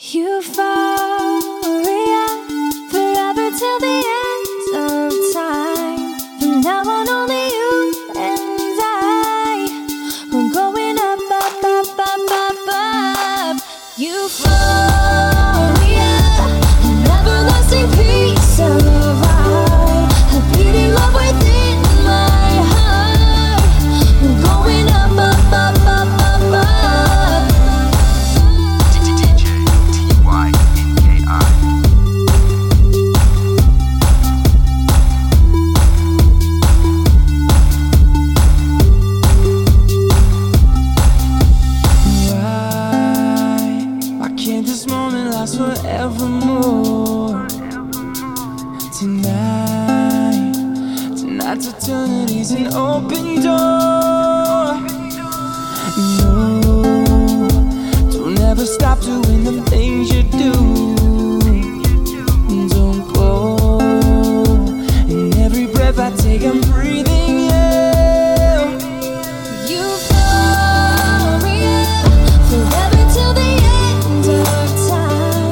Euphoria, forever till the end of time. From now on, only you and I. We're going up, up, up, up, up, up. Euphoria, an everlasting peace of mind, a beating love within my heart. We're going up, up, up, up, up, up. Forevermore. Tonight's eternity's an open door. No, don't ever stop doing the things you do. Don't go. And every breath I take, I'm breathing you. Euphoria, forever till the end of time.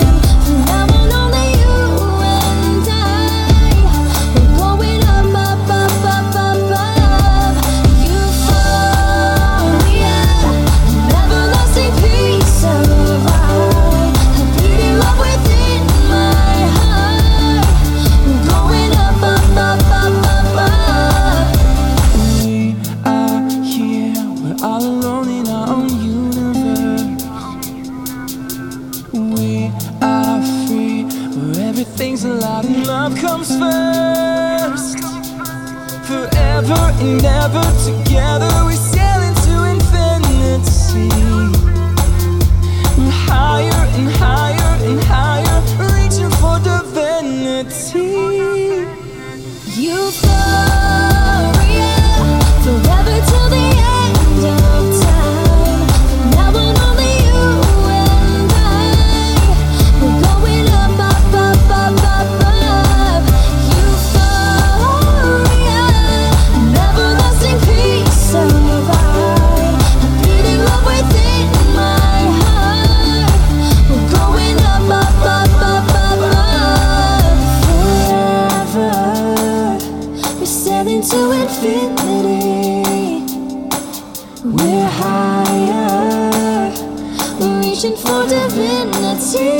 Everything's alive and love comes first. Forever and ever together we sail into infinity. And higher and higher and higher, reaching for divinity. Euphoria, forever till the end of time. From now on, only you and I. We're going up, up, up, up, up, up. Euphoria, an everlasting peace of mind, a beating love within my heart. We're going up, up, up, up, up, up. Forever, we're sailing to infinity. We're higher, we're reaching for divinity.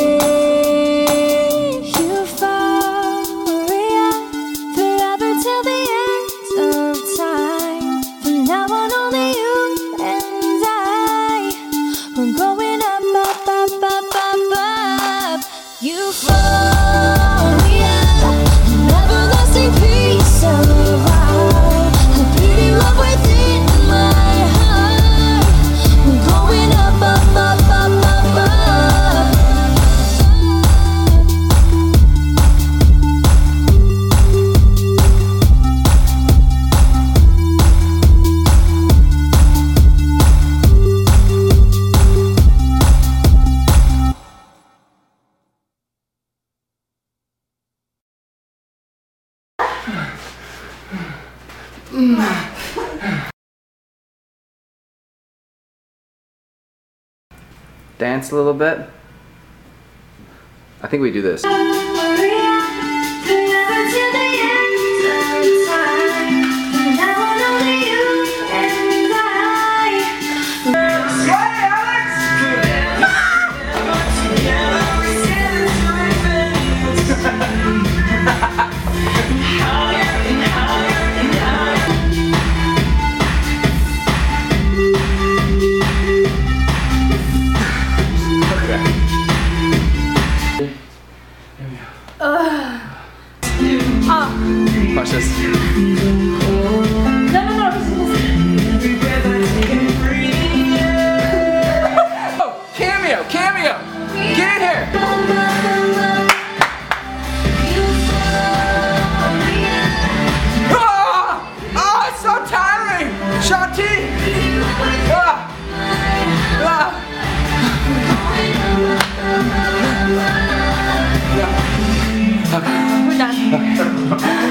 Euphoria, forever till the end of time. From now on, only you and I. We're going up, up, up, up, up, up. Euphoria, an everlasting peace of mind, a beating love within my heart. We're going up, up, up, up, up, up. Dance a little bit. I think we do this.